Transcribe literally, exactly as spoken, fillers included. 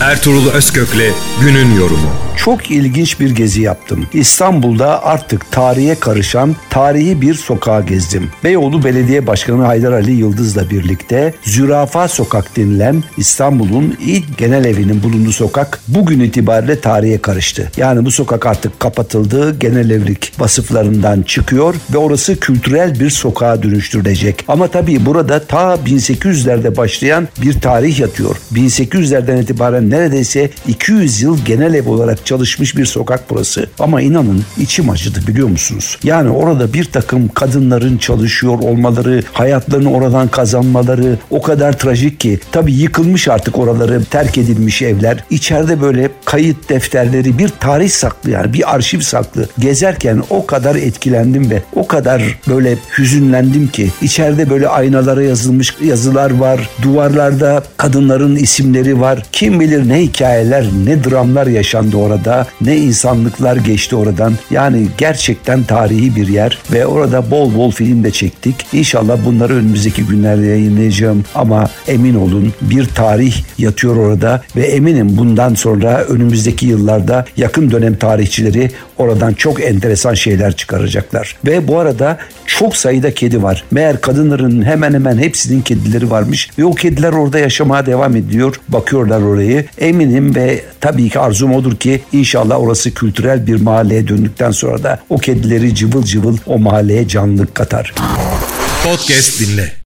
Ertuğrul Özkök'le günün yorumu. Çok ilginç bir gezi yaptım. İstanbul'da artık tarihe karışan tarihi bir sokağa gezdim. Beyoğlu Belediye Başkanı Haydar Ali Yıldız'la birlikte Zürafa Sokak denilen İstanbul'un ilk genel evinin bulunduğu sokak bugün itibariyle tarihe karıştı. Yani bu sokak artık kapatıldı, genel evlilik vasıflarından çıkıyor ve orası kültürel bir sokağa dönüştürülecek. Ama tabii burada ta bin sekiz yüzlerde başlayan bir tarih yatıyor. bin sekiz yüzlerden itibaren neredeyse iki yüz yıl genel ev olarak çalışmış bir sokak burası. Ama inanın içim acıdı, biliyor musunuz? Yani orada bir takım kadınların çalışıyor olmaları, hayatlarını oradan kazanmaları o kadar trajik ki. Tabii yıkılmış artık oraları, terk edilmiş evler. İçeride böyle kayıt defterleri, bir tarih saklı, yani bir arşiv saklı. Gezerken o kadar etkilendim ve o kadar böyle hüzünlendim ki. İçeride böyle aynalara yazılmış yazılar var. Duvarlarda kadınların isimleri var. Kim bilir ne hikayeler, ne dramlar yaşandı orada, ne insanlıklar geçti oradan. Yani gerçekten tarihi bir yer ve orada bol bol film de çektik. İnşallah bunları önümüzdeki günlerde yayınlayacağım ama emin olun bir tarih yatıyor orada ve eminim bundan sonra önümüzdeki yıllarda yakın dönem tarihçileri oradan çok enteresan şeyler çıkaracaklar. Ve bu arada çok sayıda kedi var. Meğer kadınların hemen hemen hepsinin kedileri varmış ve o kediler orada yaşamaya devam ediyor. Bakıyorlar orayı. Eminim ve tabii ki arzum odur ki İnşallah orası kültürel bir mahalleye döndükten sonra da o kedileri cıvıl cıvıl o mahalleye canlılık katar. Podcast dinle.